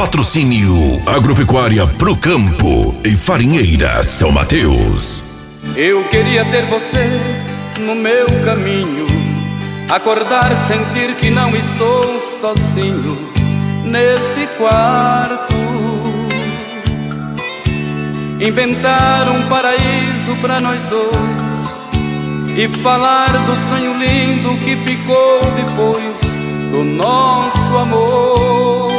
Patrocínio Agropecuária Pro Campo e Farinheira São Mateus. Eu queria ter você no meu caminho, acordar, sentir que não estou sozinho neste quarto, inventar um paraíso pra nós dois e falar do sonho lindo que ficou depois do nosso amor.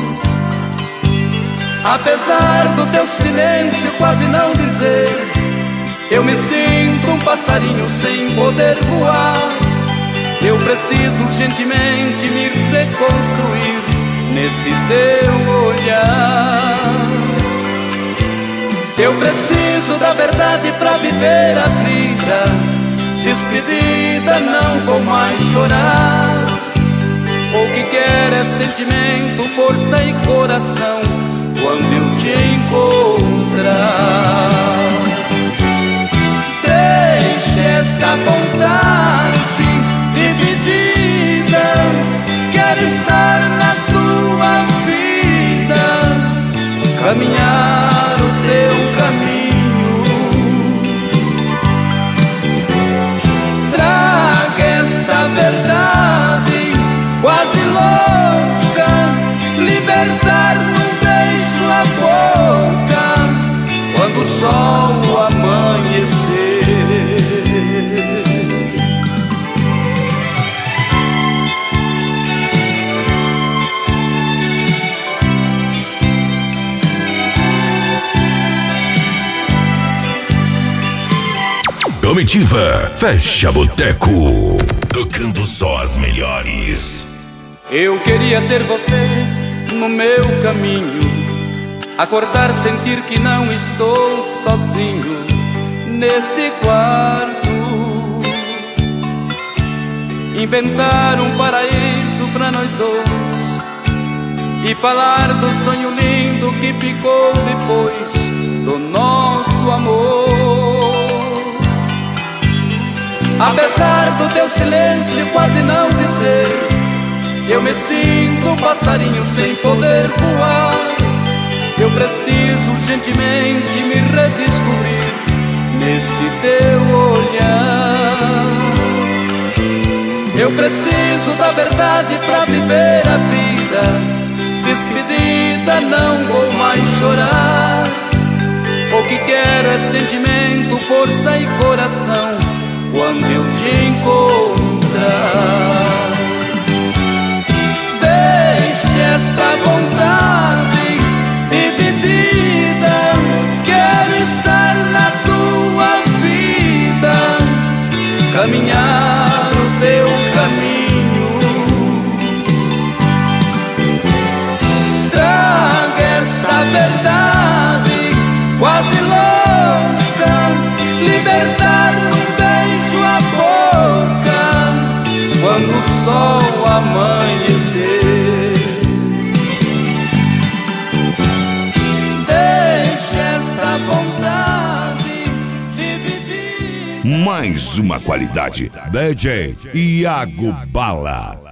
Apesar do teu silêncio quase não dizer, eu me sinto um passarinho sem poder voar. Eu preciso urgentemente me reconstruir neste teu olhar. Eu preciso da verdade pra viver a vida, despedida não vou mais chorar. O que quer é sentimento, força e coração quando eu te encontrar. Deixe esta vontade dividida, quero estar na tua vida, caminhar o teu caminho. Traga esta verdade quase louca, libertar num beijo a boca quando o sol amanhecer. Comitiva Fecha Boteco, tocando só as melhores. Eu queria ter você no meu caminho, acordar, sentir que não estou sozinho neste quarto, inventar um paraíso pra nós dois e falar do sonho lindo que ficou depois do nosso amor. Apesar do teu silêncio quase não dizer, eu me sinto um passarinho sem poder voar. Eu preciso urgentemente me redescobrir neste teu olhar. Eu preciso da verdade pra viver a vida, despedida não vou mais chorar. O que quero é sentimento, força e coração quando eu te encontrar. Deixe esta vontade dividida, quero estar na tua vida, caminhar o teu caminho. Traga esta verdade quase louca, libertar num beijo a boca quando o sol amanhecer. Deixe esta vontade dividir. Mais uma qualidade, DJ Iago Bala.